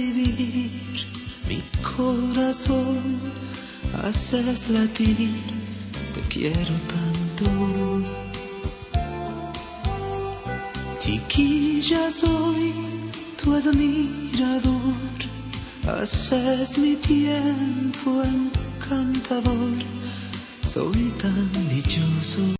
vivir mi corazón, haces latir, te quiero tanto. Chiquilla, soy tu admirador, haces mi tiempo encantador, soy tan dichoso.